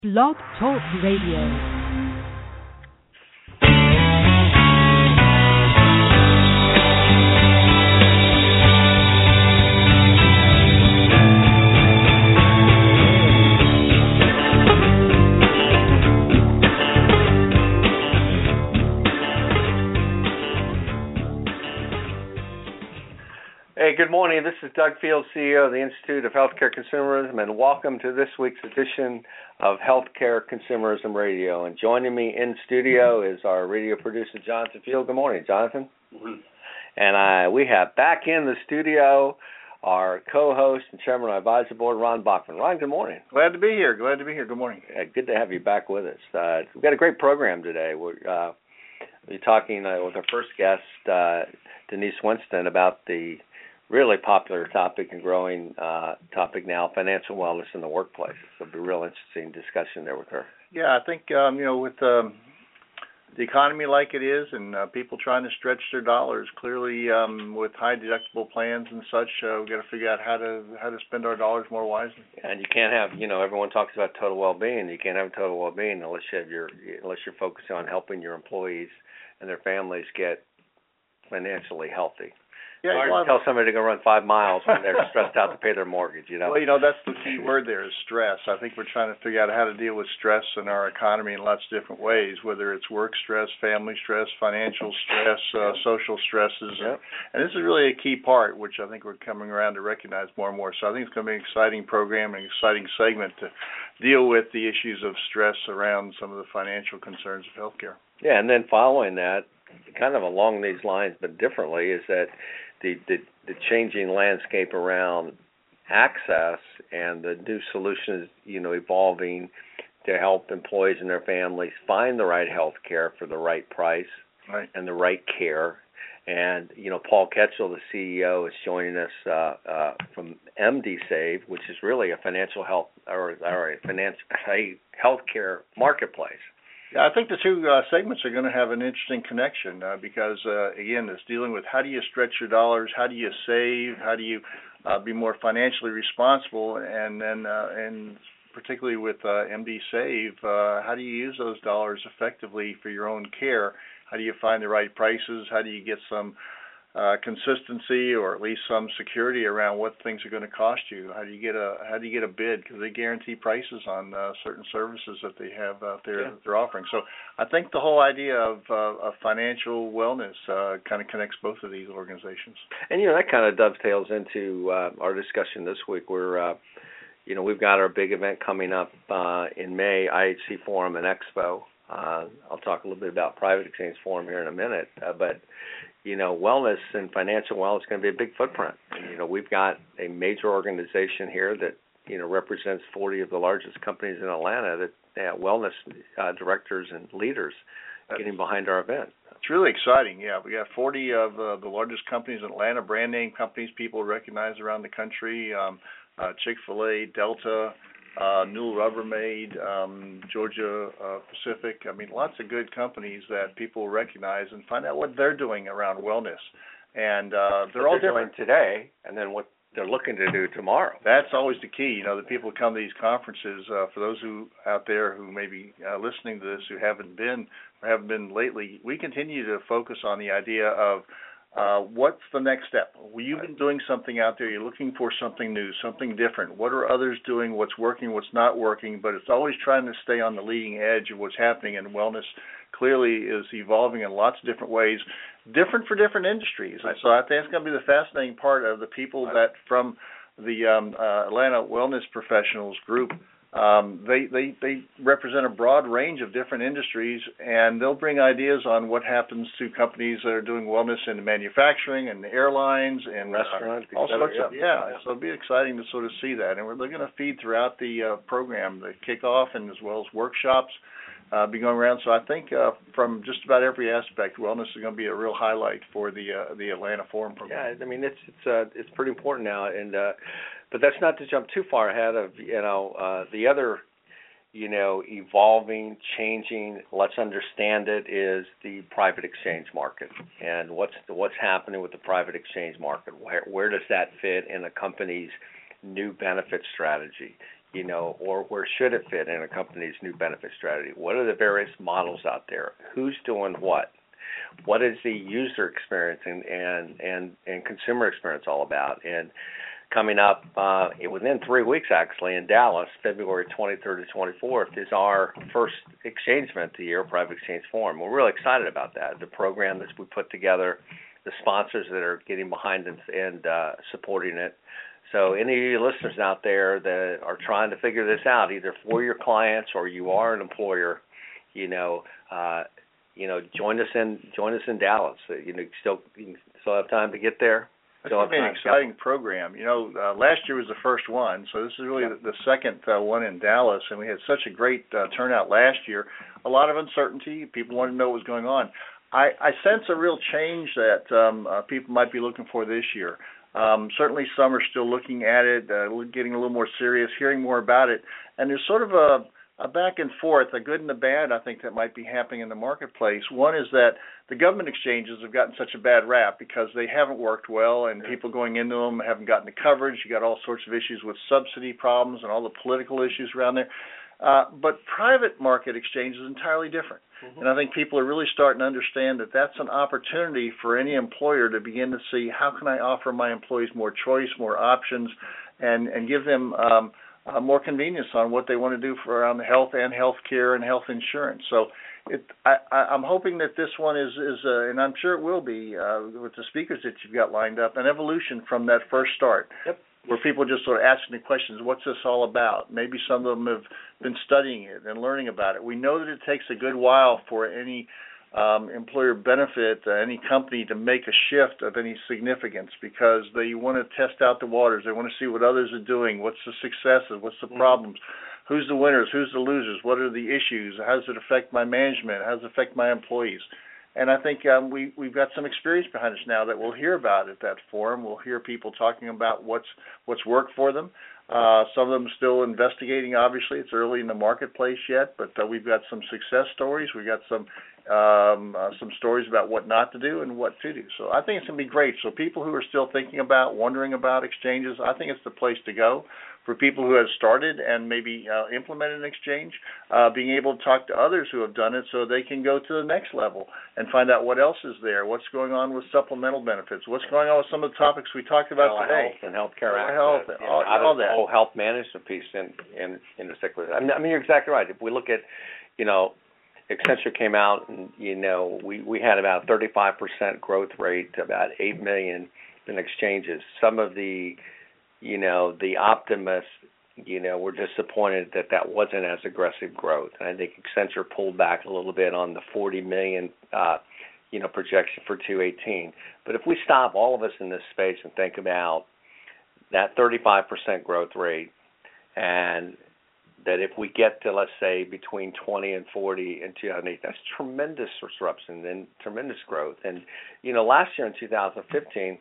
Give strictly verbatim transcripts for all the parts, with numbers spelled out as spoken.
Blog Talk Radio. Hey, good morning. This is Doug Fields, C E O of the Institute of Healthcare Consumerism, and welcome to this week's edition of Healthcare Consumerism Radio. And joining me in studio is our radio producer, Jonathan Field. Good morning, Jonathan. Mm-hmm. And I, we have back in the studio our co-host and chairman of our advisory board, Ron Bachman. Ron, good morning. Glad to be here. Glad to be here. Good morning. Uh, good to have you back with us. Uh, we've got a great program today. We're uh, we're talking uh, with our first guest, uh, Denise Winston, about the really popular topic and growing uh, topic now, financial wellness in the workplace. So it'll be a real interesting discussion there with her. Yeah, I think, um, you know, with um, the economy like it is and uh, people trying to stretch their dollars, clearly um, with high deductible plans and such, uh, we've got to figure out how to how to spend our dollars more wisely. And you can't have, you know, everyone talks about total well-being. You can't have total well-being unless you have your, unless you're focusing on helping your employees and their families get financially healthy. Yeah, hard to tell somebody to go run five miles when they're stressed out to pay their mortgage, you know. Well, you know, that's the key word there is stress. I think we're trying to figure out how to deal with stress in our economy in lots of different ways, whether it's work stress, family stress, financial stress, uh, social stresses. Yep. And this is really a key part, which I think we're coming around to recognize more and more. So I think it's going to be an exciting program, an exciting segment to deal with the issues of stress around some of the financial concerns of healthcare. Yeah, and then following that, kind of along these lines but differently, is that The, the the changing landscape around access and the new solutions, you know, evolving to help employees and their families find the right health care for the right price right. and the right care. And, you know, Paul Ketchel, the C E O, is joining us uh, uh, from M D Save, which is really a financial health or, or a, finance, a healthcare marketplace. Yeah, I think the two uh, segments are going to have an interesting connection uh, because, uh, again, it's dealing with how do you stretch your dollars, how do you save, how do you uh, be more financially responsible, and then, uh, and particularly with uh, M D Save, uh, how do you use those dollars effectively for your own care? How do you find the right prices? How do you get some uh, consistency or at least some security around what things are going to cost you? How do you get a how do you get a bid? Because they guarantee prices on uh, certain services that they have out there yeah. that they're offering. So I think the whole idea of, uh, of financial wellness uh, kind of connects both of these organizations. And you know that kind of dovetails into uh, our discussion this week. We're uh, you know we've got our big event coming up uh, in May, I H C Forum and Expo. Uh, I'll talk a little bit about Private Exchange Forum here in a minute, uh, but you know, wellness and financial wellness is going to be a big footprint. And, you know, we've got a major organization here that, you know, represents forty of the largest companies in Atlanta that have wellness uh, directors and leaders getting behind our event. It's really exciting, yeah. We got forty of uh, the largest companies in Atlanta, brand name companies people recognize around the country, um, uh, Chick-fil-A, Delta, Uh, Newell Rubbermaid, um, Georgia uh, Pacific. I mean, lots of good companies that people recognize and find out what they're doing around wellness. And uh, they're what all they're different doing today, and then what they're looking to do tomorrow. That's always the key. You know, the people who come to these conferences, uh, for those who out there who may be uh, listening to this who haven't been or haven't been lately, we continue to focus on the idea of Uh, what's the next step? Well, you've been doing something out there. You're looking for something new, something different. What are others doing? What's working? What's not working? But it's always trying to stay on the leading edge of what's happening. And wellness clearly is evolving in lots of different ways, different for different industries. And so I think it's going to be the fascinating part of the people that from the um, uh, Atlanta Wellness Professionals group. Um, they, they, they represent a broad range of different industries, and they'll bring ideas on what happens to companies that are doing wellness in manufacturing and airlines and restaurants, uh, all sorts yeah. of yeah. yeah. So it'll be exciting to sort of see that, and we're they're going to feed throughout the uh, program, the kickoff, and as well as workshops uh, be going around. So I think uh, from just about every aspect, wellness is going to be a real highlight for the uh, the Atlanta Forum program. Yeah, I mean it's it's uh, it's pretty important now, and. Uh, But that's not to jump too far ahead of, you know, uh, the other, you know, evolving, changing, let's understand it, is the private exchange market. And what's the, what's happening with the private exchange market? Where, where does that fit in a company's new benefit strategy? you know, or where should it fit in a company's new benefit strategy? What are the various models out there? Who's doing what? What is the user experience and, and, and, and consumer experience all about? And coming up uh, within three weeks, actually, in Dallas, February twenty-third to twenty-fourth, is our first exchange event of the year, Private Exchange Forum. We're really excited about that. The program that we put together, the sponsors that are getting behind it and uh, supporting it. So any of you listeners out there that are trying to figure this out, either for your clients or you are an employer, you know, uh, you know, join us in join us in Dallas. You know, still you still have time to get there. It's going to be an exciting program. You know, uh, last year was the first one, so this is really the, the second uh, one in Dallas, and we had such a great uh, turnout last year. A lot of uncertainty. People wanted to know what was going on. I, I sense a real change that um, uh, people might be looking for this year. Um, certainly some are still looking at it, uh, getting a little more serious, hearing more about it. And there's sort of a, a back and forth, a good and a bad, I think, that might be happening in the marketplace. One is that the government exchanges have gotten such a bad rap because they haven't worked well, and people going into them haven't gotten the coverage. You got all sorts of issues with subsidy problems and all the political issues around there. Uh, but private market exchange is entirely different. Mm-hmm. And I think people are really starting to understand that that's an opportunity for any employer to begin to see how can I offer my employees more choice, more options, and, and give them um, uh, more convenience on what they want to do for around the health and health care and health insurance. So it, I, I'm hoping that this one is, is uh, and I'm sure it will be, uh, with the speakers that you've got lined up, an evolution from that first start. Yep. Where people just sort of asking the questions, what's this all about? Maybe some of them have been studying it and learning about it. We know that it takes a good while for any um, employer benefit, uh, any company to make a shift of any significance because they want to test out the waters. They want to see what others are doing, what's the successes, what's the problems, mm-hmm. who's the winners, who's the losers, what are the issues, how does it affect my management, how does it affect my employees? And I think um, we, we've got some experience behind us now that we'll hear about at that forum. We'll hear people talking about what's what's worked for them. Uh, some of them still investigating, obviously. It's early in the marketplace yet, but uh, we've got some success stories. We've got some um, uh, some stories about what not to do and what to do. So I think it's going to be great. So people who are still thinking about, wondering about exchanges, I think it's the place to go. For people who have started and maybe uh, implemented an exchange, uh, being able to talk to others who have done it so they can go to the next level and find out what else is there, what's going on with supplemental benefits, what's going on with some of the topics we talked about Mental today. Health and healthcare access, health, yeah, all, all, all that. The whole health management piece in, in, in particular. I mean, I mean, you're exactly right. If we look at, you know, Accenture came out and, you know, we, we had about a thirty-five percent growth rate, about eight million in exchanges. Some of the You know, the optimists, you know, were disappointed that that wasn't as aggressive growth. And I think Accenture pulled back a little bit on the forty million, uh, you know, projection for two eighteen. But if we stop, all of us in this space, and think about that thirty-five percent growth rate, and that if we get to, let's say, between twenty and forty in two thousand eight, that's tremendous disruption and tremendous growth. And, you know, last year in two thousand fifteen,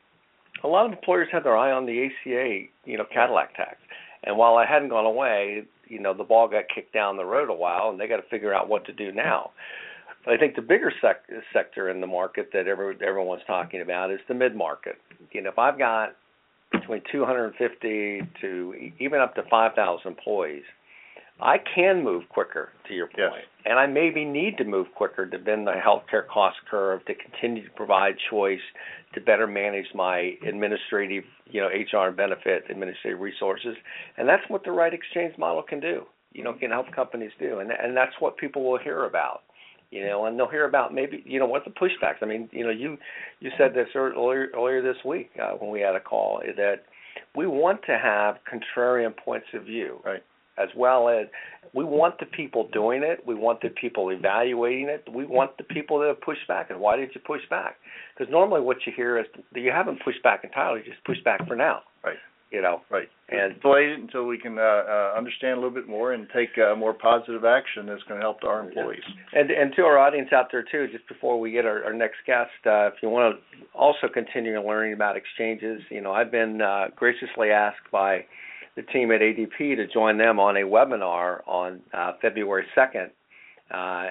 a lot of employers had their eye on the A C A, you know, Cadillac tax. And while it hadn't gone away, you know, the ball got kicked down the road a while, and they got to figure out what to do now. But I think the bigger sec- sector in the market that every, everyone's talking about is the mid-market. You know, if I've got between two hundred fifty to even up to five thousand employees, I can move quicker, to your point. Yes. And I maybe need to move quicker to bend the healthcare cost curve, to continue to provide choice, to better manage my administrative, you know, H R and benefit administrative resources. And that's what the right exchange model can do, you know, can help companies do. And and that's what people will hear about, you know, and they'll hear about maybe, you know, what the pushbacks. I mean, you know, you, you said this earlier, earlier this week uh, when we had a call, that we want to have contrarian points of view. Right. As well as we want the people doing it, we want the people evaluating it, we want the people that have pushed back. And why did you push back? Because normally what you hear is that you haven't pushed back entirely, you just pushed back for now. Right. You know. Right. And delayed it until we can uh, uh, understand a little bit more and take uh, more positive action that's going to help our employees. And and to our audience out there too, just before we get our, our next guest, uh, if you want to also continue learning about exchanges, you know, I've been uh, graciously asked by the team at A D P to join them on a webinar on uh, February second. Uh,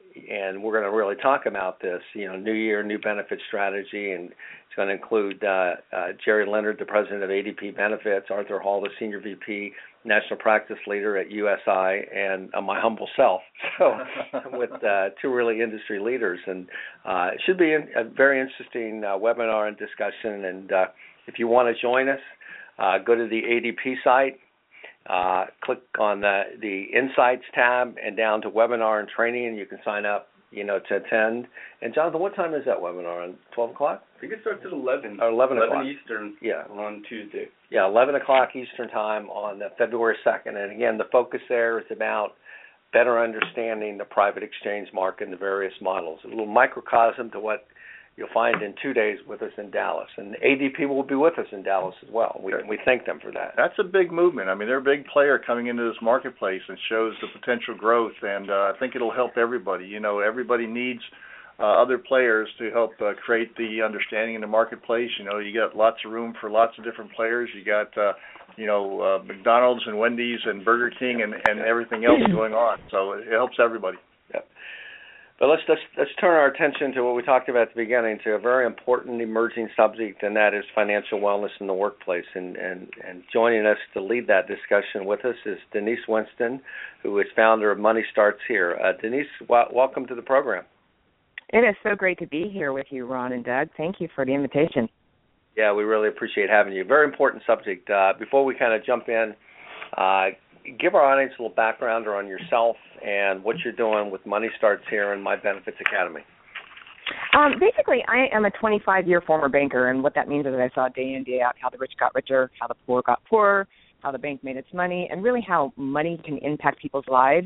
and we're going to really talk about this. You know, new year, new benefit strategy, and it's going to include uh, uh, Jerry Leonard, the president of A D P Benefits, Arthur Hall, the senior V P, national practice leader at U S I, and uh, my humble self. So, with uh, two really industry leaders, and uh, it should be a very interesting uh, webinar and discussion. And uh, if you want to join us, uh, go to the A D P site. Uh, click on the, the Insights tab and down to Webinar and Training, and you can sign up, you know, to attend. And Jonathan, what time is that webinar? On twelve o'clock? I think it starts at eleven. Or eleven o'clock. eleven Eastern. Yeah. On Tuesday. Yeah, eleven o'clock Eastern time on uh, February second. And again, the focus there is about better understanding the private exchange market and the various models. A little microcosm to what you'll find in two days with us in Dallas. And A D P will be with us in Dallas as well. We, we thank them for that. That's a big movement. I mean, they're a big player coming into this marketplace and shows the potential growth, and uh, I think it'll help everybody. You know, everybody needs uh, other players to help uh, create the understanding in the marketplace. You know, you got lots of room for lots of different players. You got, uh, you know, uh, McDonald's and Wendy's and Burger King and, and everything else going on. So it helps everybody. Yep. But let's, let's let's turn our attention to what we talked about at the beginning, to a very important emerging subject, and that is financial wellness in the workplace. And, and, and joining us to lead that discussion with us is Denise Winston, who is founder of Money Starts Here. Uh, Denise, w- welcome to the program. It is so great to be here with you, Ron and Doug. Thank you for the invitation. Yeah, we really appreciate having you. Very important subject. Uh, before we kind of jump in, uh, give our audience a little background on yourself and what you're doing with Money Starts Here and My Benefits Academy. Um, basically, I am a twenty-five-year former banker, and what that means is I saw day in, day out how the rich got richer, how the poor got poorer, how the bank made its money, and really how money can impact people's lives.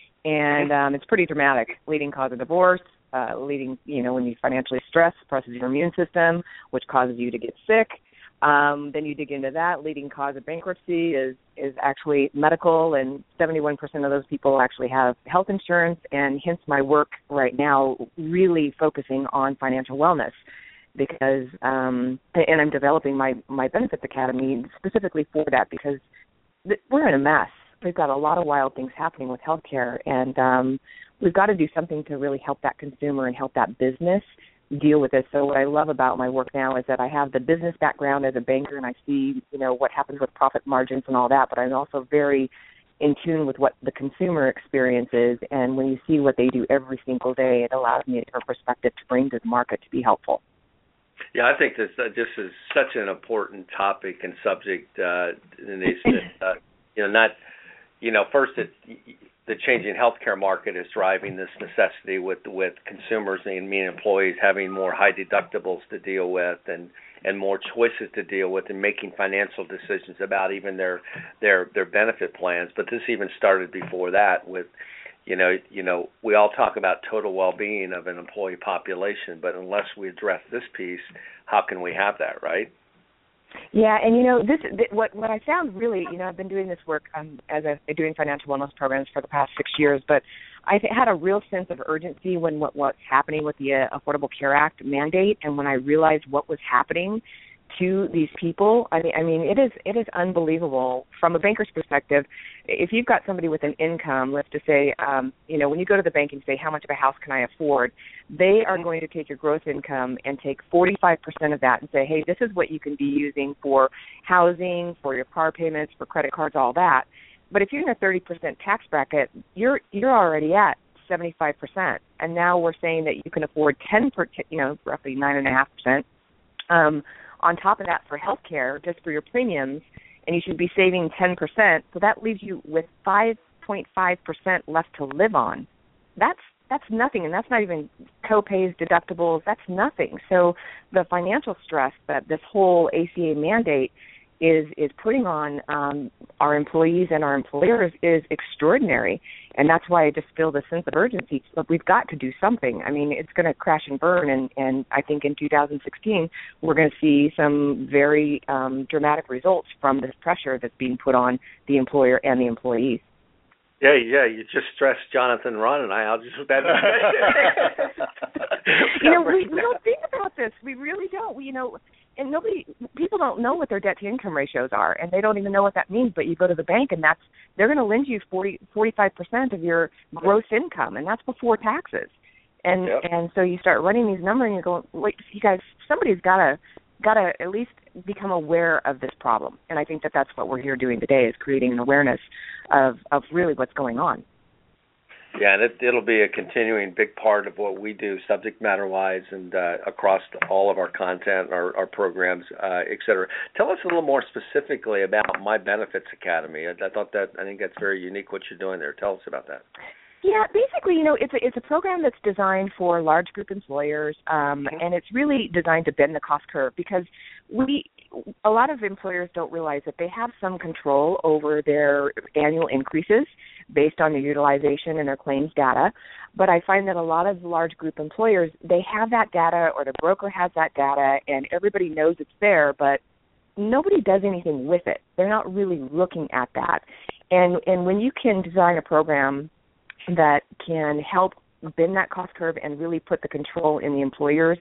And um, it's pretty dramatic, leading cause of divorce, uh, leading, you know, when you financially stress, suppresses your immune system, which causes you to get sick. Um, then you dig into that. Leading cause of bankruptcy is, is actually medical, and seventy-one percent of those people actually have health insurance, and hence my work right now really focusing on financial wellness, because um, and I'm developing my, my Benefits Academy specifically for that, because th- we're in a mess. We've got a lot of wild things happening with healthcare, and um, we've got to do something to really help that consumer and help that business deal with this. So what I love about my work now is that I have the business background as a banker, and I see, you know, what happens with profit margins and all that, but I'm also very in tune with what the consumer experience is, and when you see what they do every single day, it allows me a different perspective to bring to the market to be helpful. Yeah, I think this, uh, this is such an important topic and subject, uh, Denise, that, uh, you know, not, you know, first it, the changing healthcare market is driving this necessity with with consumers and mean employees having more high deductibles to deal with, and, and more choices to deal with, and making financial decisions about even their their their benefit plans. But this even started before that with, you know, you know, we all talk about total well-being of an employee population, but unless we address this piece, how can we have that, right? Yeah, and you know, this th- what what I found really, you know, I've been doing this work um, as a doing financial wellness programs for the past six years, but I had a real sense of urgency when what what's happening with the uh, Affordable Care Act mandate, and when I realized what was happening to these people. I mean, I mean, it is it is unbelievable from a banker's perspective. If you've got somebody with an income, let's just say, um, you know, when you go to the bank and say, how much of a house can I afford? They are going to take your gross income and take forty-five percent of that and say, hey, this is what you can be using for housing, for your car payments, for credit cards, all that. But if you're in a thirty percent tax bracket, you're you're already at seventy-five percent, and now we're saying that you can afford ten per, you know, roughly nine and a half percent. Um, on top of that for health care, just for your premiums, and you should be saving ten percent. So that leaves you with five point five percent left to live on. That's that's nothing, and that's not even co-pays, deductibles. That's nothing. So the financial stress that this whole A C A mandate is is putting on um, our employees and our employers is extraordinary, and that's why I just feel the sense of urgency. But we've got to do something. I mean, it's going to crash and burn, and, and I think in two thousand sixteen we're going to see some very um, dramatic results from this pressure that's being put on the employer and the employees. Yeah, yeah, you just stressed Jonathan, Ron, and I. I'll just that. you know, we, we don't think about this. We really don't. We, you know, and nobody, people don't know what their debt to income ratios are, and they don't even know what that means. But you go to the bank, and that's they're going to lend you forty, forty-five percent of your gross income, and that's before taxes. And yep. and so you start running these numbers, and you're going, wait, you guys, somebody's got to got to at least become aware of this problem. And I think that that's what we're here doing today, is creating an awareness of of really what's going on. Yeah, and it, it'll be a continuing big part of what we do, subject matter-wise, and uh, across all of our content, our, our programs, uh, et cetera. Tell us a little more specifically about My Benefits Academy. I, I thought that I think that's very unique what you're doing there. Tell us about that. Yeah, basically, you know, it's a, it's a program that's designed for large group employers, um, mm-hmm. and it's really designed to bend the cost curve, because we a lot of employers don't realize that they have some control over their annual increases based on their utilization and their claims data. But I find that a lot of large group employers, they have that data, or the broker has that data, and everybody knows it's there, but nobody does anything with it. They're not really looking at that. And and when you can design a program that can help bend that cost curve and really put the control in the employer's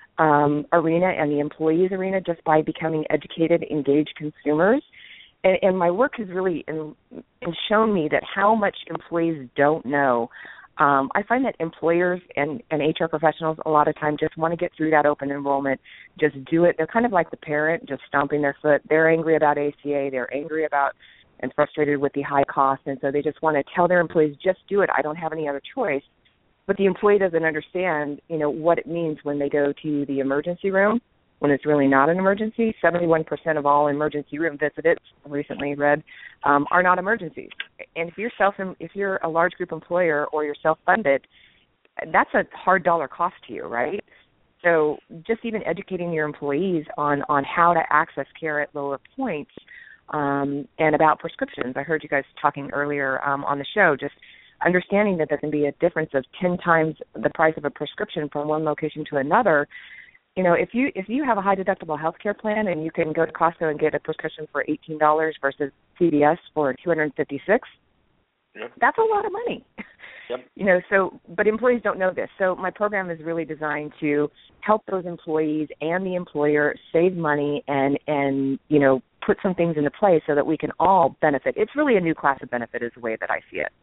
um, arena and the employee's arena, just by becoming educated, engaged consumers. And, and my work has really in, in shown me that how much employees don't know. Um, I find that employers and, and H R professionals a lot of times just want to get through that open enrollment, just do it. They're kind of like the parent, just stomping their foot. They're angry about A C A. They're angry about and frustrated with the high cost, and so they just want to tell their employees, just do it. I don't have any other choice. But the employee doesn't understand, you know, what it means when they go to the emergency room, when it's really not an emergency. seventy-one percent of all emergency room visits, recently read, um, are not emergencies. And if you're self, if you're a large group employer or you're self-funded, that's a hard dollar cost to you, right? So just even educating your employees on, on how to access care at lower points, um, and about prescriptions. I heard you guys talking earlier um, on the show, just understanding that there can be a difference of ten times the price of a prescription from one location to another. You know, if you if you have a high deductible health care plan and you can go to Costco and get a prescription for eighteen dollars versus C V S for two hundred fifty-six dollars, yep. That's a lot of money. Yep. You know, so, but employees don't know this. So my program is really designed to help those employees and the employer save money and, and, you know, put some things into place so that we can all benefit. It's really a new class of benefit is the way that I see it.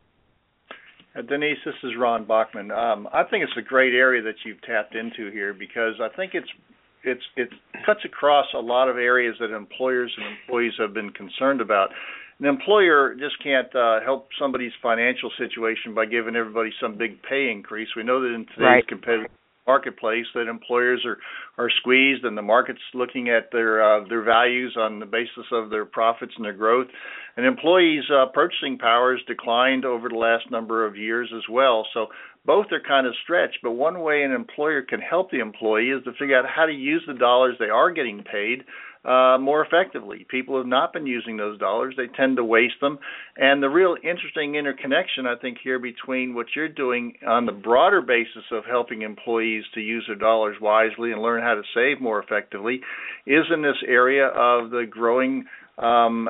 Uh, Denise, this is Ron Bachman. Um, I think it's a great area that you've tapped into here, because I think it's it's it cuts across a lot of areas that employers and employees have been concerned about. An employer just can't uh, help somebody's financial situation by giving everybody some big pay increase. We know that in today's right. competitive marketplace that employers are, are squeezed, and the market's looking at their uh, their values on the basis of their profits and their growth. And employees' uh, purchasing power has declined over the last number of years as well. So both are kind of stretched, but one way an employer can help the employee is to figure out how to use the dollars they are getting paid uh, more effectively. People have not been using those dollars. They tend to waste them. And the real interesting interconnection, I think, here between what you're doing on the broader basis of helping employees to use their dollars wisely and learn how to save more effectively is in this area of the growing um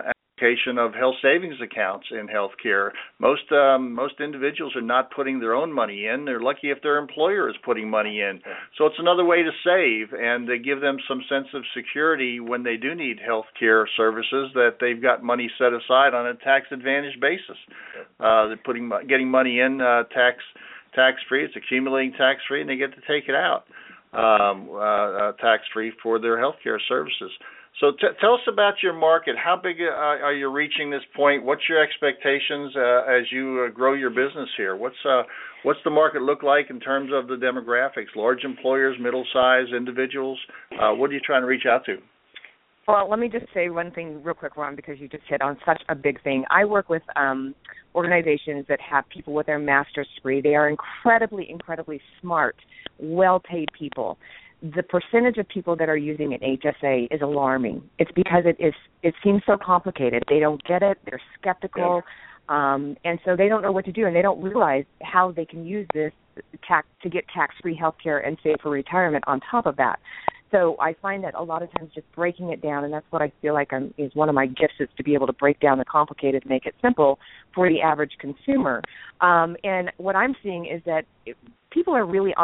of health savings accounts in healthcare. Most um, most individuals are not putting their own money in. They're lucky if their employer is putting money in. So it's another way to save and to give them some sense of security when they do need health care services, that they've got money set aside on a tax-advantaged basis. Uh, they're putting getting money in uh, tax tax-free. It's accumulating tax-free, and they get to take it out um, uh, uh, tax-free for their health care services. So t- tell us about your market. How big uh, are you reaching this point? What's your expectations uh, as you uh, grow your business here? What's uh, what's the market look like in terms of the demographics? Large employers, middle-sized individuals? Uh, what are you trying to reach out to? Well, let me just say one thing real quick, Ron, because you just hit on such a big thing. I work with um, organizations that have people with their master's degree. They are incredibly, incredibly smart, well-paid people. The percentage of people that are using an H S A is alarming. It's because it is it seems so complicated. They don't get it. They're skeptical, yeah. um, and so they don't know what to do, and they don't realize how they can use this tax to get tax-free health care and save for retirement on top of that. So I find that a lot of times just breaking it down, and that's what I feel like I'm, is one of my gifts, is to be able to break down the complicated, make it simple for the average consumer. Um, and what I'm seeing is that it, people are really on this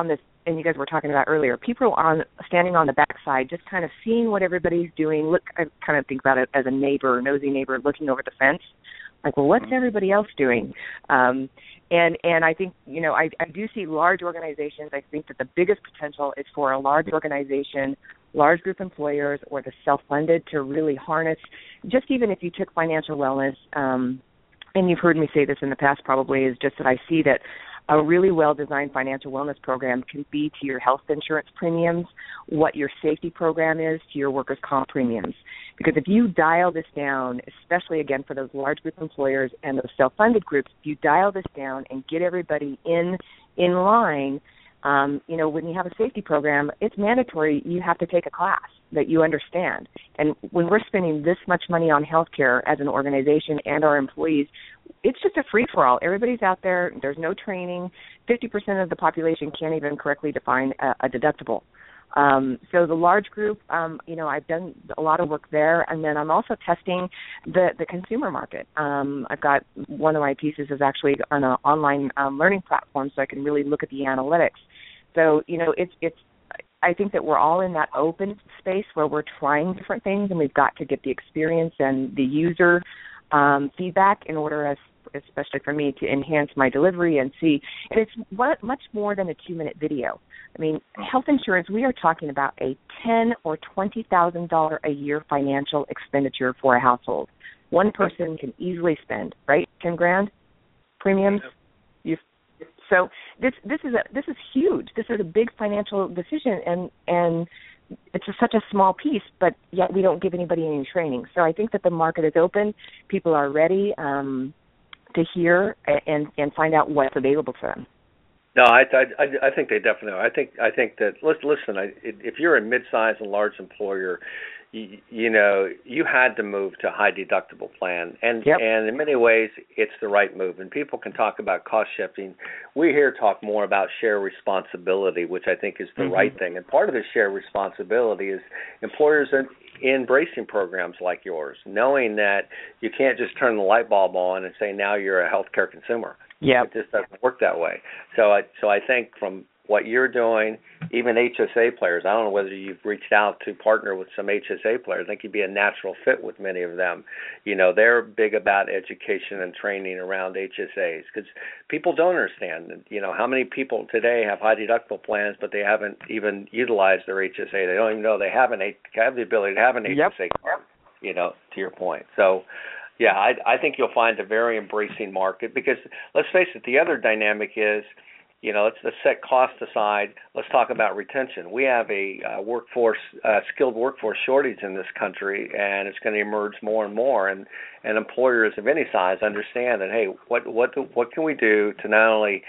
and you guys were talking about earlier, people on standing on the backside, just kind of seeing what everybody's doing. Look, I kind of think about it as a neighbor, nosy neighbor, looking over the fence. Like, well, what's everybody else doing? Um, and and I think, you know, I, I do see large organizations. I think that the biggest potential is for a large organization, large group employers, or the self-funded to really harness, just even if you took financial wellness, um, and you've heard me say this in the past probably, is just that I see that a really well-designed financial wellness program can be to your health insurance premiums what your safety program is to your workers' comp premiums. Because if you dial this down, especially, again, for those large group employers and those self-funded groups, if you dial this down and get everybody in in line, um, you know, when you have a safety program, it's mandatory you have to take a class that you understand. And when we're spending this much money on healthcare as an organization and our employees, it's just a free-for-all. Everybody's out there. There's no training. fifty percent of the population can't even correctly define a, a deductible. Um, so the large group, um, you know, I've done a lot of work there, and then I'm also testing the, the consumer market. Um, I've got one of my pieces is actually on an online um, learning platform, so I can really look at the analytics. So, you know, it's it's. I think that we're all in that open space where we're trying different things, and we've got to get the experience and the user um, feedback in order, as especially for me, to enhance my delivery and see. And it's much more than a two-minute video. I mean, health insurance, we are talking about a ten or twenty thousand dollar a year financial expenditure for a household. One person can easily spend, right, ten grand premiums. You've, so this this is a this is huge. This is a big financial decision, and and it's a, such a small piece, but yet we don't give anybody any training. So I think that the market is open. People are ready um, to hear and and find out what's available to them. No, I, I, I think they definitely are. I think I think that listen, I, if you're a mid-sized and large employer, you, you know you had to move to a high deductible plan, and yep. and in many ways it's the right move. And people can talk about cost shifting. We here talk more about share responsibility, which I think is the mm-hmm. right thing. And part of the share responsibility is employers are embracing programs like yours, knowing that you can't just turn the light bulb on and say now you're a healthcare consumer. Yeah, it just doesn't work that way. So, I, so I think from what you're doing, even H S A players, I don't know whether you've reached out to partner with some H S A players. I think you'd be a natural fit with many of them. You know, they're big about education and training around H S As because people don't understand. You know, how many people today have high deductible plans, but they haven't even utilized their H S A. They don't even know they have an have the ability to have an yep. H S A card. You know, to your point. So. Yeah, I, I think you'll find a very embracing market because, let's face it, the other dynamic is, you know, let's, let's set cost aside. Let's talk about retention. We have a uh, workforce, uh, skilled workforce shortage in this country, and it's going to emerge more and more. And, and employers of any size understand that, hey, what what do, what can we do to not only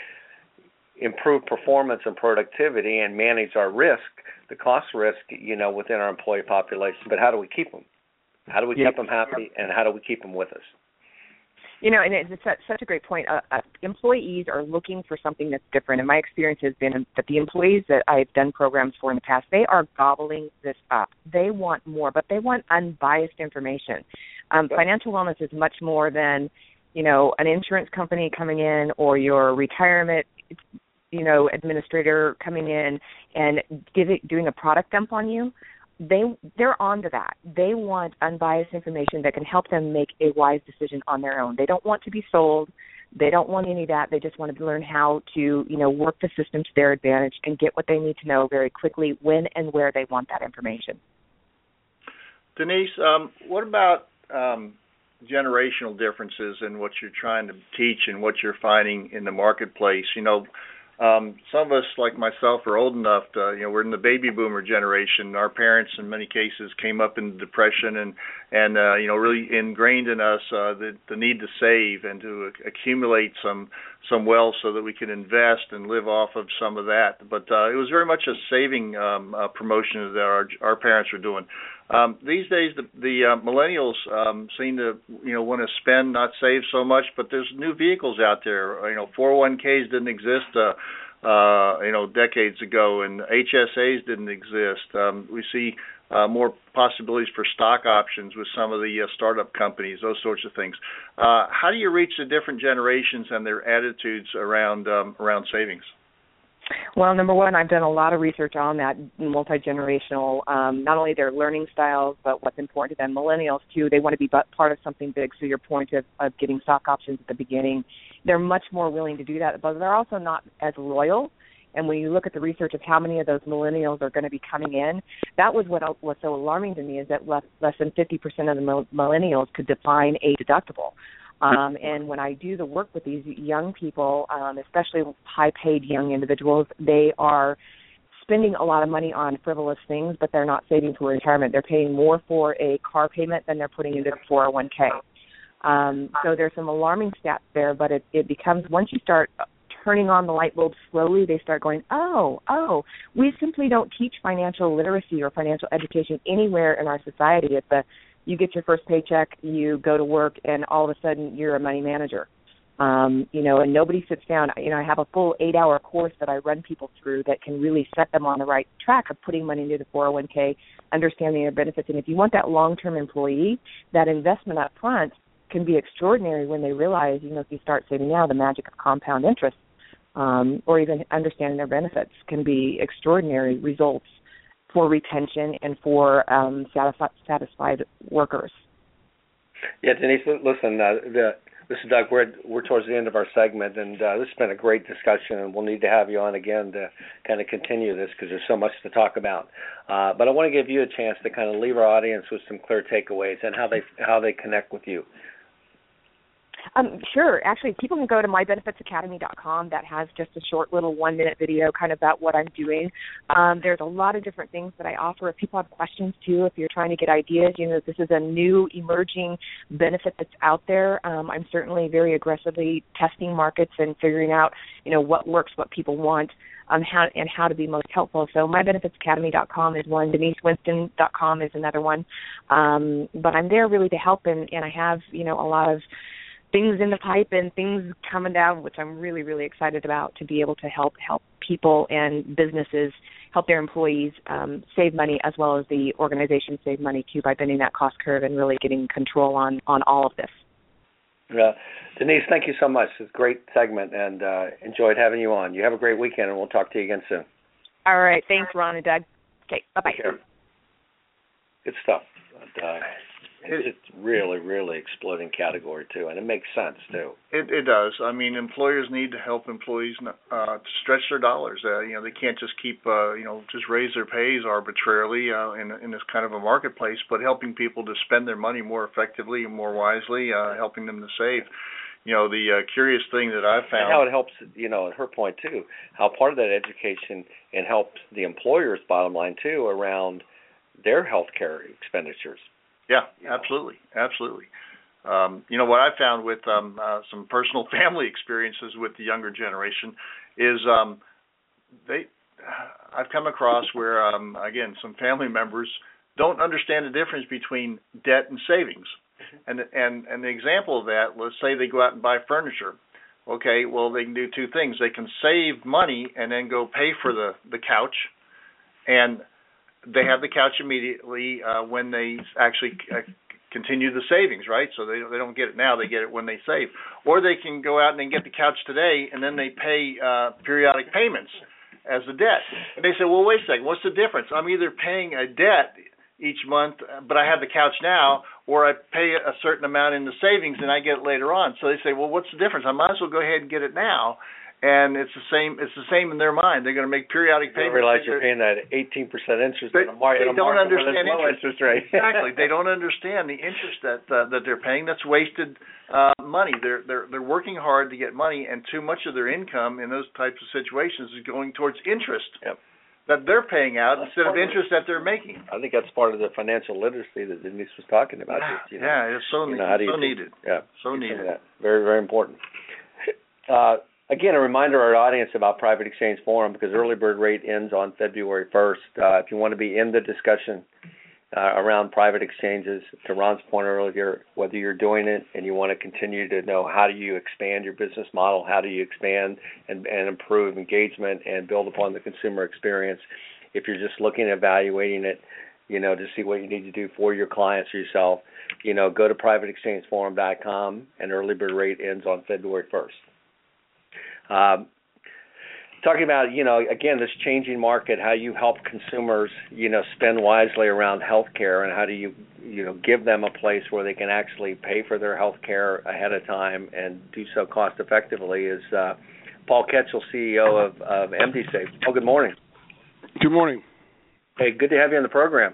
improve performance and productivity and manage our risk, the cost risk, you know, within our employee population, but how do we keep them? How do we keep yep. them happy, and how do we keep them with us? You know, and it's such a great point. Uh, uh, employees are looking for something that's different, and my experience has been that the employees that I've done programs for in the past, they are gobbling this up. They want more, but they want unbiased information. Um, yep. Financial wellness is much more than, you know, an insurance company coming in or your retirement, you know, administrator coming in and give it, doing a product dump on you. They, they're on to that. They want unbiased information that can help them make a wise decision on their own. They don't want to be sold. They don't want any of that. They just want to learn how to, you know, work the system to their advantage and get what they need to know very quickly when and where they want that information. Denise, um, what about um, generational differences in what you're trying to teach and what you're finding in the marketplace? You know, Um, some of us, like myself, are old enough to, you know, we're in the baby boomer generation. Our parents, in many cases, came up in the Depression and, and uh, you know, really ingrained in us uh, the, the need to save and to accumulate some some wealth so that we can invest and live off of some of that. But uh, it was very much a saving um, uh, promotion that our our parents were doing. Um, these days, the, the uh, millennials um, seem to, you know, want to spend, not save so much. But there's new vehicles out there. You know, four oh one k's didn't exist, uh, uh, you know, decades ago, and H S As didn't exist. Um, we see uh, more possibilities for stock options with some of the uh, startup companies, those sorts of things. Uh, how do you reach the different generations and their attitudes around um, around savings? Well, number one, I've done a lot of research on that multi-generational, um, not only their learning styles, but what's important to them. Millennials, too, they want to be part of something big. So your point of, of getting stock options at the beginning, they're much more willing to do that, but they're also not as loyal. And when you look at the research of how many of those millennials are going to be coming in, that was what was so alarming to me, is that less, less than fifty percent of the millennials could define a deductible. Um, and when I do the work with these young people, um, especially high-paid young individuals, they are spending a lot of money on frivolous things, but they're not saving for retirement. They're paying more for a car payment than they're putting into the four oh one k. Um, so there's some alarming stats there, but it, it becomes, once you start turning on the light bulb slowly, they start going, oh, oh, we simply don't teach financial literacy or financial education anywhere in our society. It's a you get your first paycheck, you go to work, and all of a sudden you're a money manager. Um, you know, and nobody sits down. You know, I have a full eight-hour course that I run people through that can really set them on the right track of putting money into the four oh one k, understanding their benefits. And if you want that long-term employee, that investment up front can be extraordinary when they realize, you know, if you start saving now, the magic of compound interest, um, or even understanding their benefits can be extraordinary results for retention and for um, satisfied, satisfied workers. Yeah, Denise, listen, uh, the, this is Doug. We're, we're towards the end of our segment, and uh, this has been a great discussion, and we'll need to have you on again to kind of continue this because there's so much to talk about. Uh, but I want to give you a chance to kind of leave our audience with some clear takeaways and how they how they connect with you. Um, sure. Actually, people can go to my benefits academy dot com. That has just a short little one-minute video kind of about what I'm doing. Um, there's a lot of different things that I offer. If people have questions, too, if you're trying to get ideas, you know, this is a new emerging benefit that's out there. Um, I'm certainly very aggressively testing markets and figuring out, you know, what works, what people want, um, how, and how to be most helpful. So my benefits academy dot com is one. Denise Winston dot com is another one. Um, but I'm there really to help, and, and I have, you know, a lot of things in the pipe and things coming down, which I'm really, really excited about, to be able to help help people and businesses help their employees um, save money, as well as the organization save money too, by bending that cost curve and really getting control on, on all of this. Uh, Denise, thank you so much. It's a great segment, and uh, enjoyed having you on. You have a great weekend, and we'll talk to you again soon. All right. Thanks, Ron and Doug. Okay, bye-bye. Take care. Good stuff. And, uh, It's really, really exploding category, too, and it makes sense, too. It, it does. I mean, employers need to help employees uh, to stretch their dollars. Uh, you know, they can't just keep, uh, you know, just raise their pays arbitrarily uh, in, in this kind of a marketplace, but helping people to spend their money more effectively and more wisely, uh, helping them to save. You know, the uh, curious thing that I've found... And how it helps, you know, at her point, too, how part of that education and helps the employer's bottom line, too, around their health care expenditures. Yeah, absolutely, absolutely. Um, you know, what I found with um, uh, some personal family experiences with the younger generation is um, they, I've come across where, um, again, some family members don't understand the difference between debt and savings. And and and the example of that, let's say they go out and buy furniture. Okay, well, they can do two things. They can save money and then go pay for the, the couch, and they have the couch immediately uh, when they actually uh, continue the savings, right? So they they don't get it now; they get it when they save. Or they can go out and they get the couch today, and then they pay uh, periodic payments as a debt. And they say, "Well, wait a second. What's the difference? I'm either paying a debt each month, but I have the couch now, or I pay a certain amount in the savings and I get it later on." So they say, "Well, what's the difference? I might as well go ahead and get it now." And it's the same. It's the same in their mind. They're going to make periodic payments. They realize you're paying that eighteen percent interest they, in a market. They don't understand interest. interest rate. Exactly. They don't understand the interest that uh, that they're paying. That's wasted uh, money. They're they're they're working hard to get money, and too much of their income in those types of situations is going towards interest yep. that they're paying out that's instead of interest that they're making. I think that's part of the financial literacy that Denise was talking about. Yeah, just, you know, yeah, it's so, you know, so needed. Yeah, so needed. That. Very, very important. Uh, Again, a reminder to our audience about Private Exchange Forum, because early bird rate ends on February first. Uh, if you want to be in the discussion uh, around private exchanges, to Ron's point earlier, whether you're doing it and you want to continue to know how do you expand your business model, how do you expand and, and improve engagement and build upon the consumer experience. If you're just looking at evaluating it, you know, to see what you need to do for your clients or yourself, you know, go to private exchange forum dot com, and early bird rate ends on February first. Um, talking about, you know, again, this changing market, how you help consumers, you know, spend wisely around healthcare, and how do you, you know, give them a place where they can actually pay for their healthcare ahead of time and do so cost effectively is uh, Paul Ketchel, C E O of, of MDSave. Oh, good morning. Good morning. Hey, good to have you on the program.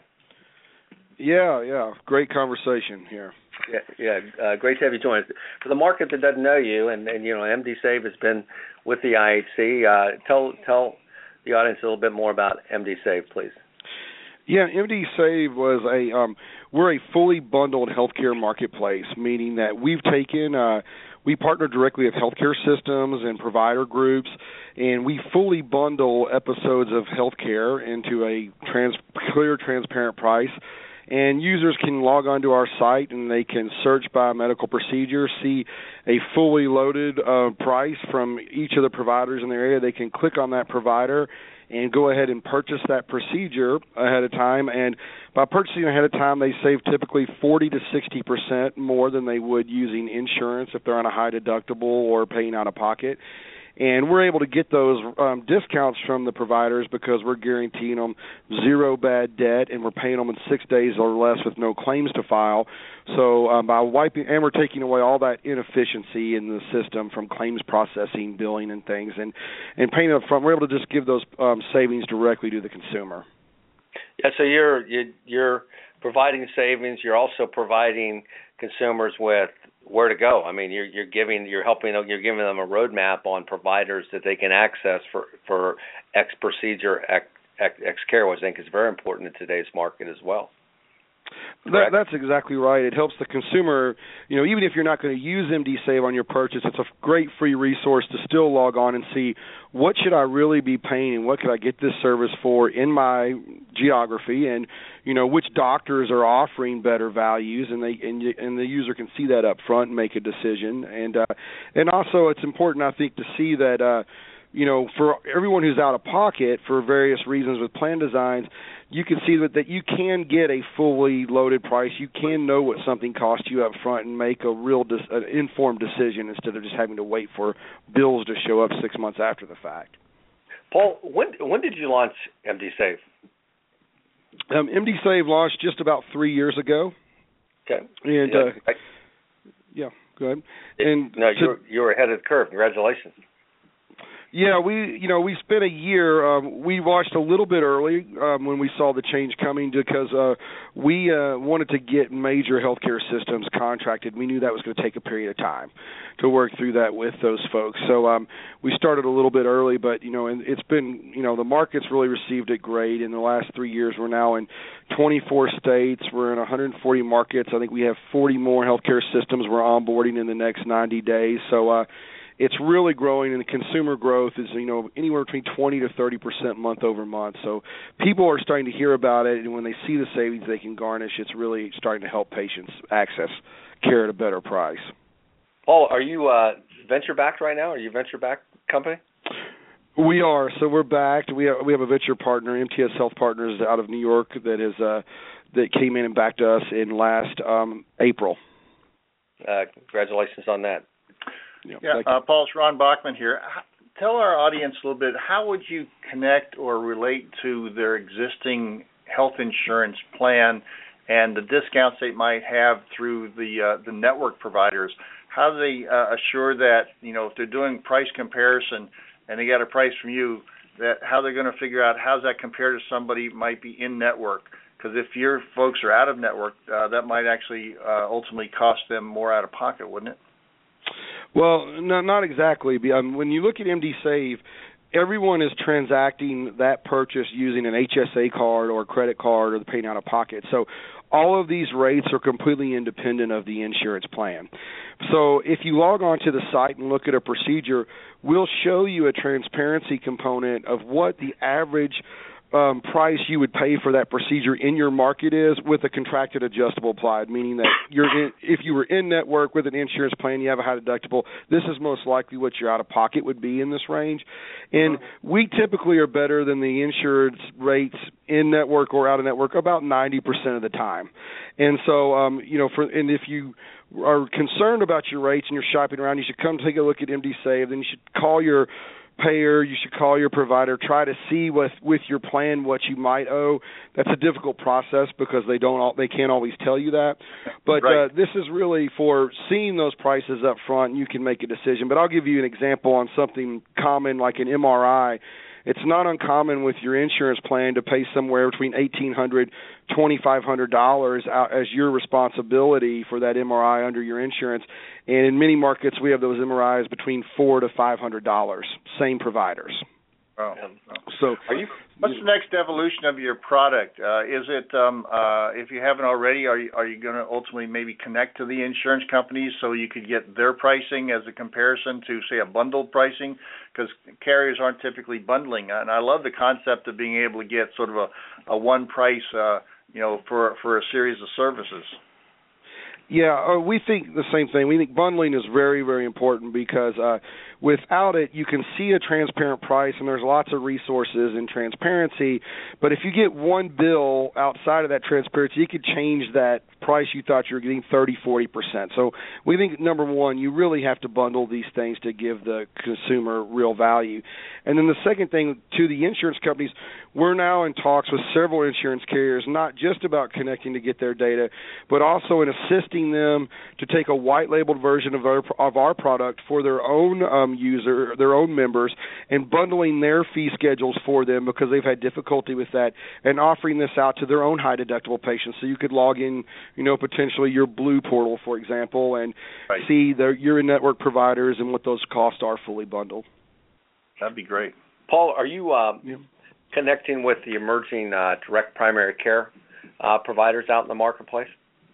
Yeah, yeah, great conversation here. Yeah, yeah, uh, great to have you join us. For the market that doesn't know you, and, and you know, MDSave has been with the I H C. Uh, tell tell the audience a little bit more about MDSave, please. Yeah, MDSave was a um, we're a fully bundled healthcare marketplace, meaning that we've taken uh, we partner directly with healthcare systems and provider groups, and we fully bundle episodes of healthcare into a trans- clear, transparent price. And users can log onto our site and they can search by medical procedure, see a fully loaded uh, price from each of the providers in the area. They can click on that provider and go ahead and purchase that procedure ahead of time. And by purchasing ahead of time, they save typically forty to sixty percent more than they would using insurance if they're on a high deductible or paying out of pocket. And we're able to get those um, discounts from the providers because we're guaranteeing them zero bad debt, and we're paying them in six days or less with no claims to file. So um, by wiping, and we're taking away all that inefficiency in the system from claims processing, billing, and things, and and paying up front. We're able to just give those um, savings directly to the consumer. Yeah, so you're you're providing savings. You're also providing consumers with where to go. I mean, you're you're giving you're helping you're giving them a roadmap on providers that they can access for for X procedure, X, X, X care, which I think is very important in today's market as well. That, that's exactly right. It helps the consumer, you know, even if you're not going to use MDSave on your purchase, it's a great free resource to still log on and see what should I really be paying and what could I get this service for in my geography, and, you know, which doctors are offering better values, and they and, and the user can see that up front and make a decision. And uh, and also it's important, I think, to see that, uh, you know, for everyone who's out of pocket for various reasons with plan designs, you can see that, that you can get a fully loaded price. You can know what something costs you up front and make a real dis, an informed decision instead of just having to wait for bills to show up six months after the fact. Paul, when when did you launch MDSave? Um, MDSave launched just about three years ago. Okay. And yeah, uh, I, yeah go ahead. It, and no, to, you were, you were ahead of the curve. Congratulations. Yeah, we you know we spent a year. Um, we watched a little bit early um, when we saw the change coming because uh, we uh, wanted to get major healthcare systems contracted. We knew that was going to take a period of time to work through that with those folks. So um, we started a little bit early, but you know, and it's been you know the market's really received it great. In the last three years, we're now in twenty-four states. We're in one hundred forty markets. I think we have forty more healthcare systems we're onboarding in the next ninety days. So. Uh, It's really growing, and the consumer growth is, you know, anywhere between twenty to thirty percent month over month. So people are starting to hear about it, and when they see the savings they can garnish, it's really starting to help patients access care at a better price. Paul, are you uh, venture-backed right now? Are you a venture-backed company? We are. So we're backed. We have, we have a venture partner, M T S Health Partners, out of New York that is uh, that came in and backed us in last um, April. Uh, congratulations on that. Yeah, yeah uh, Paul, it's Ron Bachman here. Tell our audience a little bit, how would you connect or relate to their existing health insurance plan and the discounts they might have through the uh, the network providers? How do they uh, assure that, you know, if they're doing price comparison and they got a price from you, that how they're going to figure out how does that compare to somebody who might be in network? Because if your folks are out of network, uh, that might actually uh, ultimately cost them more out of pocket, wouldn't it? Well, no, not exactly. Um, when you look at MDSave, everyone is transacting that purchase using an H S A card or a credit card or the paying out of pocket. So all of these rates are completely independent of the insurance plan. So if you log on to the site and look at a procedure, we'll show you a transparency component of what the average Um, price you would pay for that procedure in your market is with a contracted adjustable applied, meaning that you're in, if you were in network with an insurance plan, you have a high deductible, this is most likely what your out-of-pocket would be in this range. And we typically are better than the insurance rates in network or out-of-network about ninety percent of the time. And so, um, you know, for and if you are concerned about your rates and you're shopping around, you should come take a look at MDSave. Then you should call your payer, you should call your provider, try to see with with your plan what you might owe. That's a difficult process because they don't all, they can't always tell you that. But right. uh, this is really for seeing those prices up front. You can make a decision. But I'll give you an example on something common like an M R I. It's not uncommon with your insurance plan to pay somewhere between eighteen hundred dollars, twenty-five hundred dollars as your responsibility for that M R I under your insurance. And in many markets, we have those M R Is between four hundred to five hundred dollars, same providers. Oh. So, are you? What's the next evolution of your product? Uh, is it, um, uh, if you haven't already, are you are you going to ultimately maybe connect to the insurance companies so you could get their pricing as a comparison to, say, a bundled pricing? Because carriers aren't typically bundling, and I love the concept of being able to get sort of a, a one price, uh, you know, for for a series of services. Yeah, uh, we think the same thing. We think bundling is very, very important because uh, without it, you can see a transparent price, and there's lots of resources in transparency. But if you get one bill outside of that transparency, you could change that price you thought you were getting thirty, forty percent. So we think, number one, you really have to bundle these things to give the consumer real value. And then the second thing, to the insurance companies, we're now in talks with several insurance carriers, not just about connecting to get their data, but also in assisting them to take a white-labeled version of our, of our product for their own um, user, their own members, and bundling their fee schedules for them because they've had difficulty with that, and offering this out to their own high-deductible patients. So you could log in, you know, potentially your Blue portal, for example, and right. see their, your network providers and what those costs are fully bundled. That'd be great. Paul, are you uh, yeah. connecting with the emerging uh, direct primary care uh, providers out in the marketplace?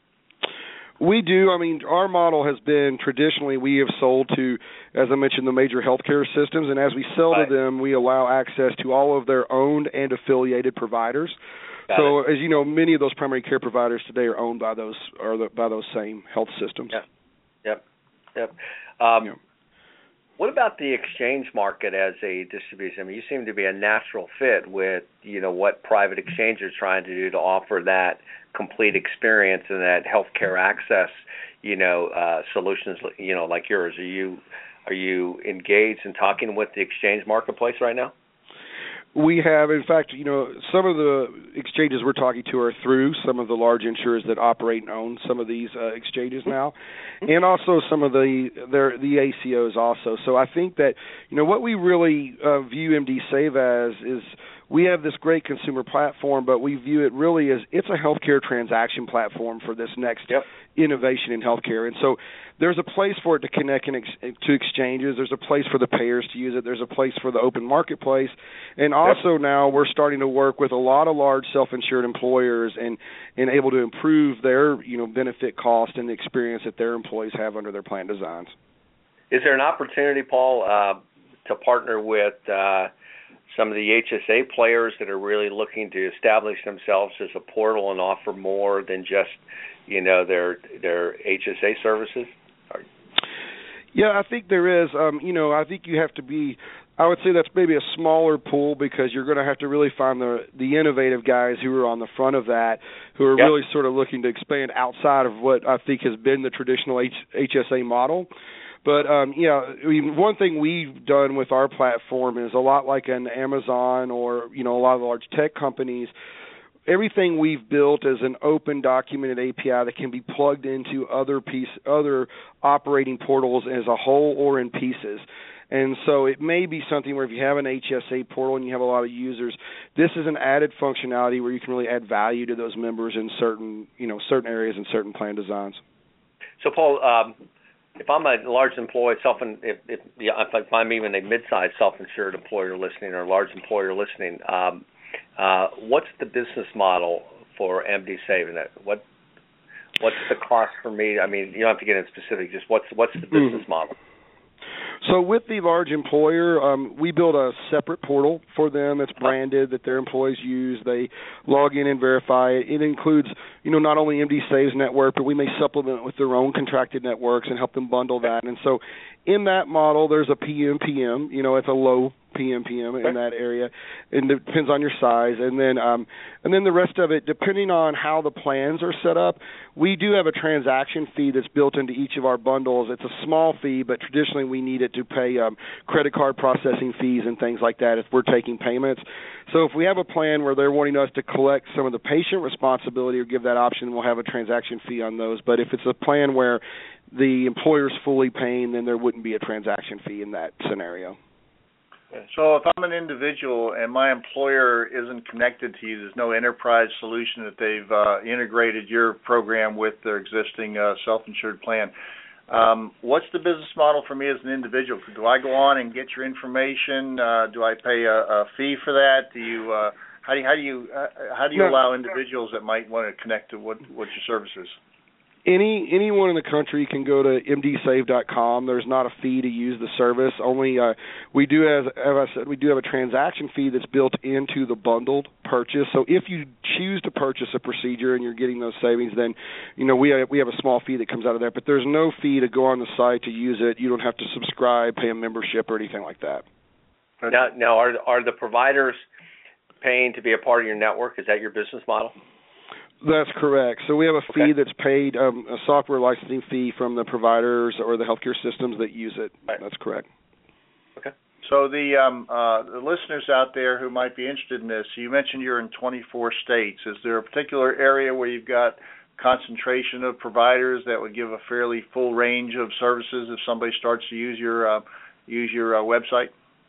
We do. I mean, our model has been traditionally we have sold to, as I mentioned, the major healthcare systems, and as we sell right. to them, we allow access to all of their owned and affiliated providers. Got so, it. as you know, many of those primary care providers today are owned by those or the, by those same health systems. Yep. Yep. Yep. Um, yep. What about the exchange market as a distribution? I mean, you seem to be a natural fit with, you know, what private exchanges are trying to do to offer that complete experience and that healthcare access, you know, uh, solutions, you know, like yours. Are you are you engaged in talking with the exchange marketplace right now? We have, in fact, you know, some of the exchanges we're talking to are through some of the large insurers that operate and own some of these uh, exchanges now, and also some of the their, the A C Os also. So I think that, you know, what we really uh, view M D Save as is we have this great consumer platform, but we view it really as it's a healthcare transaction platform for this next yep. innovation in healthcare. And so there's a place for it to connect in ex- to exchanges. There's a place for the payers to use it. There's a place for the open marketplace. And also yep. now we're starting to work with a lot of large self-insured employers and, and able to improve their, you know, benefit cost and the experience that their employees have under their plan designs. Is there an opportunity, Paul, uh, to partner with uh, some of the H S A players that are really looking to establish themselves as a portal and offer more than just, you know, their their H S A services? Yeah, I think there is. Um, you know, I think you have to be, I would say that's maybe a smaller pool because you're going to have to really find the the innovative guys who are on the front of that, who are yep. really sort of looking to expand outside of what I think has been the traditional H- HSA model. But, um, yeah, I mean, one thing we've done with our platform is a lot like an Amazon or, you know, a lot of the large tech companies. Everything we've built is an open documented A P I that can be plugged into other piece, other operating portals as a whole or in pieces. And so it may be something where if you have an H S A portal and you have a lot of users, this is an added functionality where you can really add value to those members in certain, you know, certain areas and certain plan designs. So, Paul, um, if I'm a large employee, self, if, if, if I'm even a mid-sized self-insured employer listening or a large employer listening, um, uh, what's the business model for M D Save? And what what's the cost for me? I mean, you don't have to get into specifics. Just what's what's the business mm. model? So with the large employer, um, we build a separate portal for them that's branded that their employees use. They log in and verify it. It includes, you know, not only M D Save's network, but we may supplement it with their own contracted networks and help them bundle that. And so in that model, there's a P M P M. You know, it's a low P P M P M in that area, and it depends on your size. And then um, and then the rest of it, depending on how the plans are set up, we do have a transaction fee that's built into each of our bundles. It's a small fee, but traditionally we need it to pay um, credit card processing fees and things like that if we're taking payments. So if we have a plan where they're wanting us to collect some of the patient responsibility or give that option, we'll have a transaction fee on those. But if it's a plan where the employer's fully paying, then there wouldn't be a transaction fee in that scenario. So if I'm an individual and my employer isn't connected to you, there's no enterprise solution that they've uh, integrated your program with their existing uh, self-insured plan, um, what's the business model for me as an individual? Do I go on and get your information? Uh, do I pay a, a fee for that? Do you uh, how do you how do you uh, how do you no. allow individuals that might want to connect to what what your service is? Any anyone in the country can go to m d save dot com. There's not a fee to use the service. Only uh, we do, as, as I said, we do have a transaction fee that's built into the bundled purchase. So if you choose to purchase a procedure and you're getting those savings, then you know we have, we have a small fee that comes out of that. But there's no fee to go on the site to use it. You don't have to subscribe, pay a membership, or anything like that. Now, now are are the providers paying to be a part of your network? Is that your business model? That's correct. So we have a fee okay. that's paid, um, a software licensing fee from the providers or the healthcare systems that use it. Right. That's correct. Okay. So the um, uh, the listeners out there who might be interested in this, you mentioned you're in twenty-four states. Is there a particular area where you've got concentration of providers that would give a fairly full range of services if somebody starts to use your uh, use your uh, website?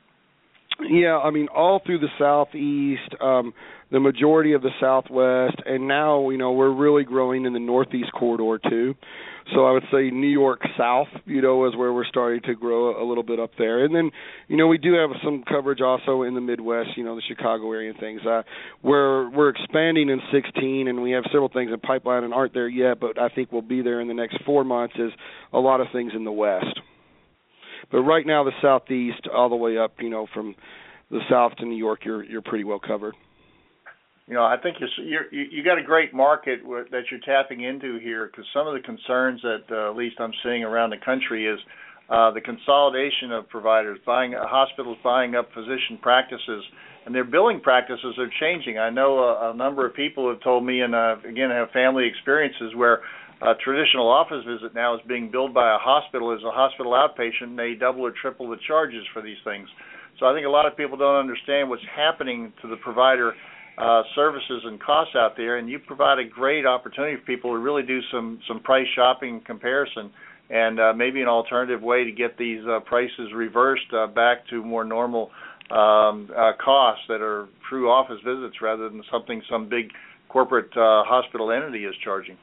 Yeah, I mean, all through the Southeast, um, the majority of the Southwest, and now, you know, we're really growing in the Northeast corridor, too. So I would say New York South, you know, is where we're starting to grow a little bit up there. And then, you know, we do have some coverage also in the Midwest, you know, the Chicago area and things. Uh, we're, we're expanding in sixteen, and we have several things in pipeline and aren't there yet, but I think we'll be there in the next four months is a lot of things in the West. But right now, the Southeast, all the way up, you know, from the South to New York, you're you're pretty well covered. You know, I think you're, you're, you got a great market that you're tapping into here, because some of the concerns that uh, at least I'm seeing around the country is uh, the consolidation of providers, buying uh, hospitals buying up physician practices, and their billing practices are changing. I know a, a number of people have told me, and uh, again, I have family experiences where a traditional office visit now is being billed by a hospital as a hospital outpatient, and they double or triple the charges for these things. So I think a lot of people don't understand what's happening to the provider uh, services and costs out there, and you provide a great opportunity for people to really do some, some price shopping comparison and uh, maybe an alternative way to get these uh, prices reversed uh, back to more normal um, uh, costs that are true office visits rather than something some big corporate uh, hospital entity is charging.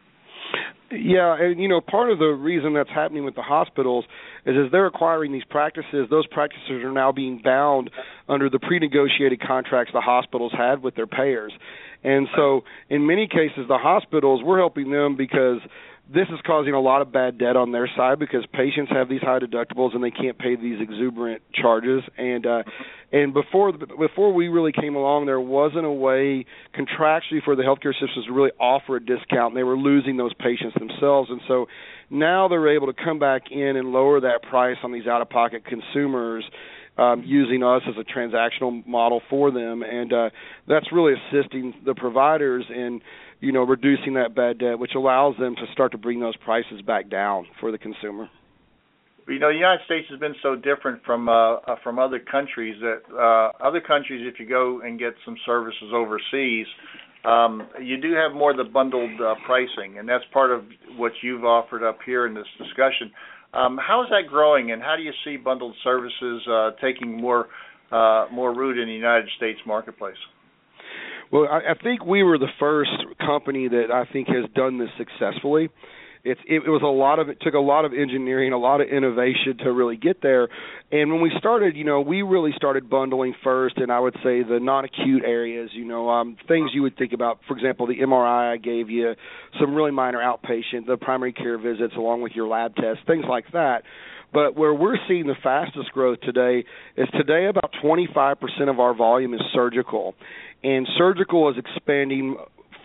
Yeah, and, you know, part of the reason that's happening with the hospitals is as they're acquiring these practices, those practices are now being bound under the pre-negotiated contracts the hospitals had with their payers. And so in many cases, the hospitals, we're helping them because this is causing a lot of bad debt on their side because patients have these high deductibles and they can't pay these exuberant charges. And uh, and before before we really came along, there wasn't a way contractually for the healthcare systems to really offer a discount. And they were losing those patients themselves. And so now they're able to come back in and lower that price on these out-of-pocket consumers um, using us as a transactional model for them. And uh, that's really assisting the providers in you know, reducing that bad debt, which allows them to start to bring those prices back down for the consumer. You know, the United States has been so different from uh, uh, from other countries that uh, other countries, if you go and get some services overseas, um, you do have more of the bundled uh, pricing, and that's part of what you've offered up here in this discussion. Um, how is that growing, and how do you see bundled services uh, taking more uh, more root in the United States marketplace? Well, I, I think we were the first company that I think has done this successfully. It's, it, it was a lot of it took a lot of engineering, a lot of innovation to really get there. And when we started, you know, we really started bundling first, and I would say the non-acute areas, you know, um, things you would think about. For example, the M R I I gave you, some really minor outpatient, the primary care visits, along with your lab tests, things like that. But where we're seeing the fastest growth today is today about twenty-five percent of our volume is surgical. And surgical is expanding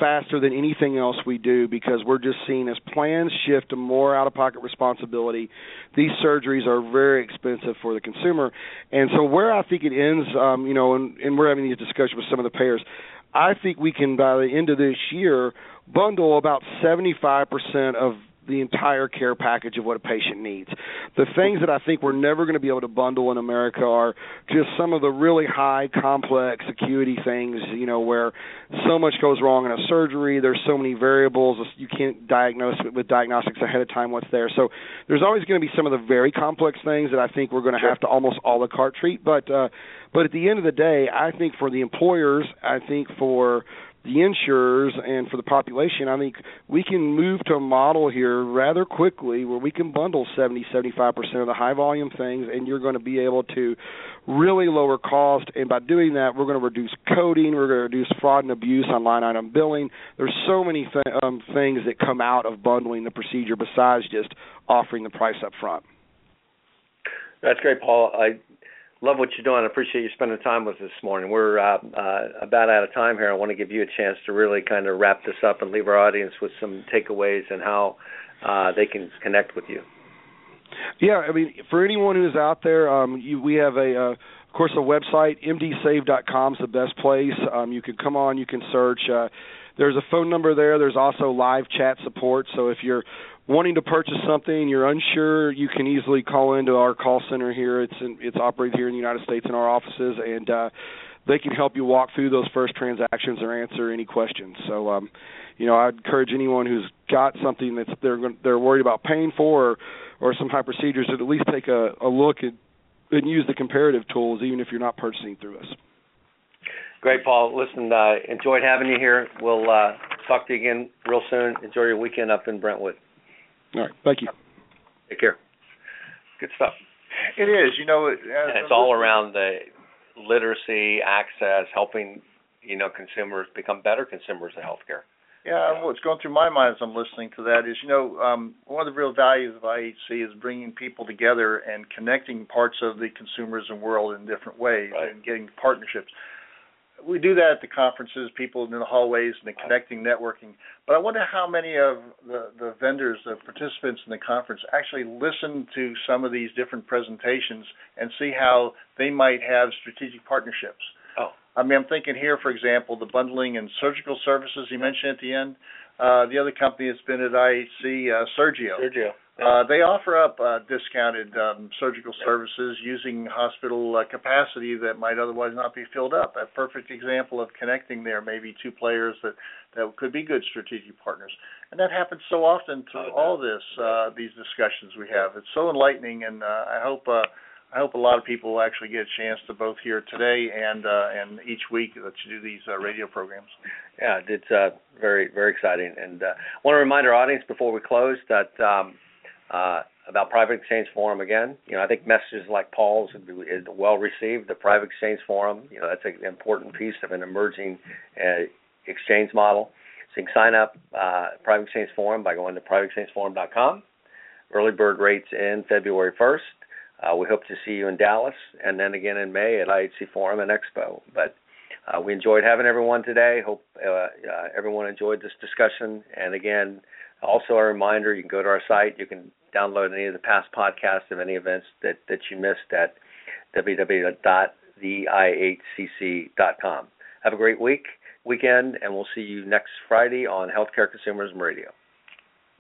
faster than anything else we do because we're just seeing as plans shift to more out-of-pocket responsibility, these surgeries are very expensive for the consumer. And so where I think it ends, um, you know, and, and we're having these discussions with some of the payers, I think we can, by the end of this year, bundle about seventy-five percent of the entire care package of what a patient needs. The things that I think we're never going to be able to bundle in America are just some of the really high, complex acuity things, you know, where so much goes wrong in a surgery. There's so many variables. You can't diagnose it with diagnostics ahead of time what's there. So there's always going to be some of the very complex things that I think we're going to have to almost a la carte treat. But, uh, but at the end of the day, I think for the employers, I think for the insurers and for the population, I think we can move to a model here rather quickly where we can bundle seventy, seventy-five percent of the high-volume things, and you're going to be able to really lower cost. And by doing that, we're going to reduce coding, we're going to reduce fraud and abuse on line-item billing. There's so many th- um, things that come out of bundling the procedure besides just offering the price up front. That's great, Paul. I love what you're doing. I appreciate you spending time with us this morning. We're uh, uh, about out of time here. I want to give you a chance to really kind of wrap this up and leave our audience with some takeaways and how uh, they can connect with you. Yeah, I mean, for anyone who's out there, um, you, we have a, uh, of course, a website. M D save dot com is the best place. Um, you can come on, you can search. Uh, there's a phone number there. There's also live chat support. So if you're wanting to purchase something, you're unsure, you can easily call into our call center here. It's in, it's operated here in the United States in our offices, and uh, they can help you walk through those first transactions or answer any questions. So, um, you know, I'd encourage anyone who's got something that they're they're worried about paying for or, or some high procedures to at least take a, a look at and use the comparative tools, even if you're not purchasing through us. Great, Paul. Listen, uh, enjoyed having you here. We'll uh, talk to you again real soon. Enjoy your weekend up in Brentwood. All right. Thank you. Take care. Good stuff. It is. You know, it, and it's all around the literacy, access, helping, you know, consumers become better consumers of healthcare. Yeah, what's going through my mind as I'm listening to that is, you know, um, one of the real values of I H C is bringing people together and connecting parts of the consumers and world in different ways, right, and getting partnerships. We do that at the conferences, people in the hallways and the connecting, networking. But I wonder how many of the, the vendors, the participants in the conference actually listen to some of these different presentations and see how they might have strategic partnerships. Oh. I mean, I'm thinking here, for example, the bundling and surgical services you mentioned at the end. Uh, the other company that's been at I H C, uh, Sergio. Sergio. Uh, they offer up uh, discounted um, surgical services using hospital uh, capacity that might otherwise not be filled up. A perfect example of connecting there, maybe two players that, that could be good strategic partners. And that happens so often through oh, all this, uh, these discussions we have. It's so enlightening, and uh, I hope uh, I hope a lot of people will actually get a chance to both hear today and uh, and each week that you do these uh, radio programs. Yeah, it's uh, very, very exciting. And uh, I want to remind our audience before we close that um, Uh, about Private Exchange Forum again. You know, I think messages like Paul's is well received. The Private Exchange Forum, you know, that's an important piece of an emerging uh, exchange model. So you can sign up uh, Private Exchange Forum by going to private exchange forum dot com. Early bird rates in February first. Uh, we hope to see you in Dallas and then again in May at I H C Forum and Expo. But uh, we enjoyed having everyone today. Hope uh, uh, everyone enjoyed this discussion. And again, also a reminder, you can go to our site. You can download any of the past podcasts of any events that, that you missed at w w w dot the i h c c dot com. Have a great week, weekend, and we'll see you next Friday on Healthcare Consumerism Radio.